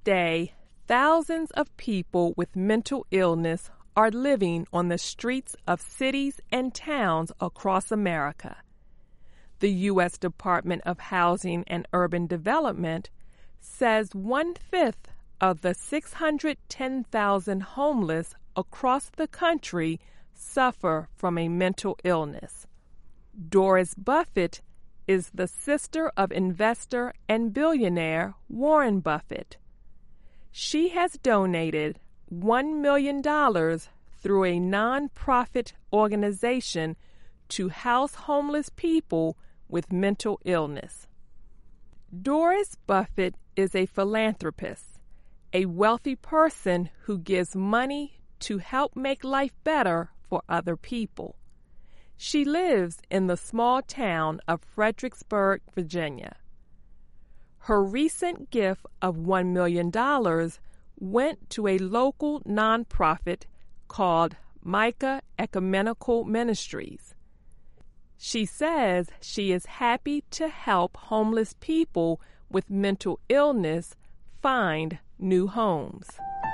day, thousands of people with mental illness are living on the streets of cities and towns across America. The U.S. Department of Housing and Urban Development says 1/5 of the 610,000 homeless across the country suffer from a mental illness. Doris Buffett is the sister of investor and billionaire Warren Buffett. She has donated $1 million through a nonprofit organization to house homeless people with mental illness. Doris Buffett is a philanthropist, a wealthy person who gives money to help make life better for other people. She lives in the small town of Fredericksburg, Virginia. Her recent gift of $1 million went to a local nonprofit called Micah Ecumenical Ministries. She says she is happy to help homeless people with mental illness find new homes.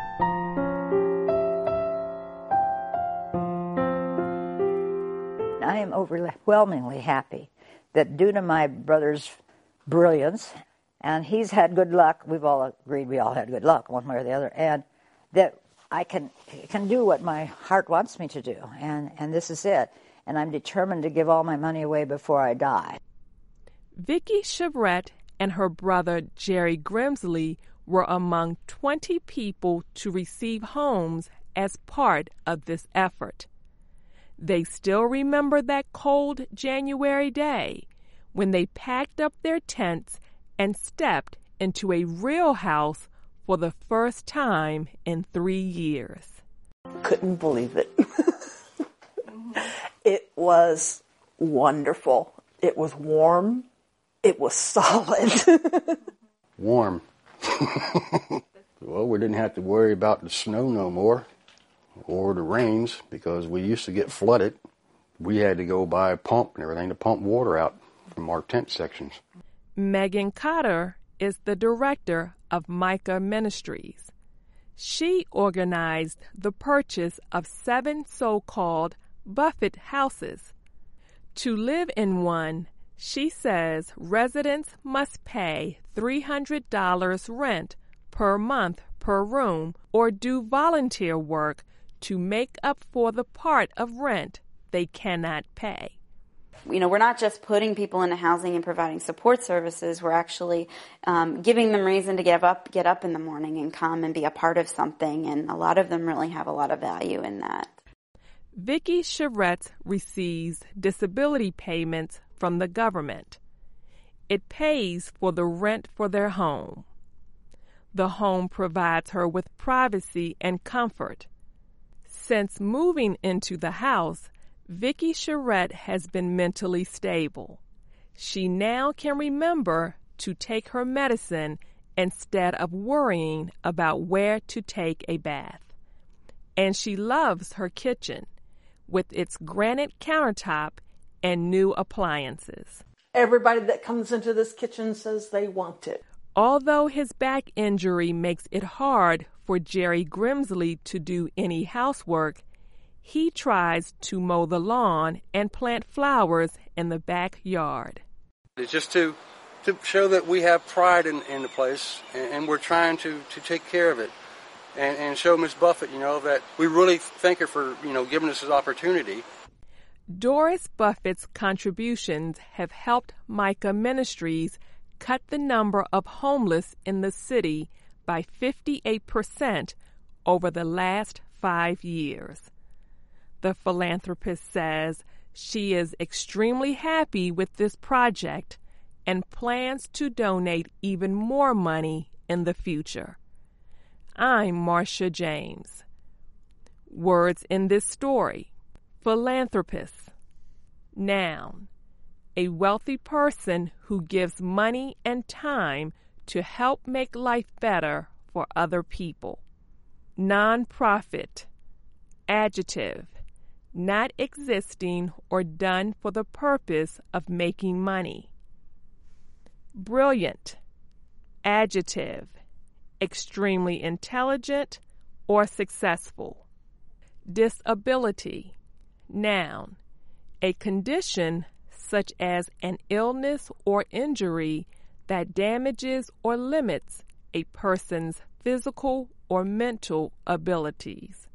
I am overwhelmingly happy that due to my brother's brilliance, and he's had good luck, we've all agreed we all had good luck one way or the other, and that I can do what my heart wants me to do, and this is it. And I'm determined to give all my money away before I die. Vicki Chevrette and her brother Jerry Grimsley were among 20 people to receive homes as part of this effort. They still remember that cold January day when they packed up their tents and stepped into a real house for the first time in 3 years. Couldn't believe it. It was wonderful. It was warm. It was solid. Warm. Well, we didn't have to worry about the snow no more or the rains because we used to get flooded. We had to go buy a pump and everything to pump water out from our tent sections. Megan Cotter is the director of Micah Ministries. She organized the purchase of 7 so-called Buffett houses. To live in one, she says residents must pay $300 rent per month per room or do volunteer work to make up for the part of rent they cannot pay. You know, we're not just putting people into housing and providing support services. We're actually giving them reason to get up in the morning and come and be a part of something, and a lot of them really have a lot of value in that. Vicki Chevrette receives disability payments from the government. It pays for the rent for their home. The home provides her with privacy and comfort. Since moving into the house, Vicki Chevrette has been mentally stable. She now can remember to take her medicine instead of worrying about where to take a bath. And she loves her kitchen, with its granite countertop and new appliances. Everybody that comes into this kitchen says they want it. Although his back injury makes it hard for Jerry Grimsley to do any housework, he tries to mow the lawn and plant flowers in the backyard. It's just to show that we have pride in the place, and we're trying to take care of it. And show Miss Buffett, that we really thank her for, giving us this opportunity. Doris Buffett's contributions have helped Micah Ministries cut the number of homeless in the city by 58% over the last 5 years. The philanthropist says she is extremely happy with this project and plans to donate even more money in the future. I'm Marcia James. Words in this story: philanthropist. Noun: a wealthy person who gives money and time to help make life better for other people. Nonprofit. Adjective: not existing or done for the purpose of making money. Brilliant. Adjective: extremely intelligent, or successful. Disability. Noun. A condition such as an illness or injury that damages or limits a person's physical or mental abilities.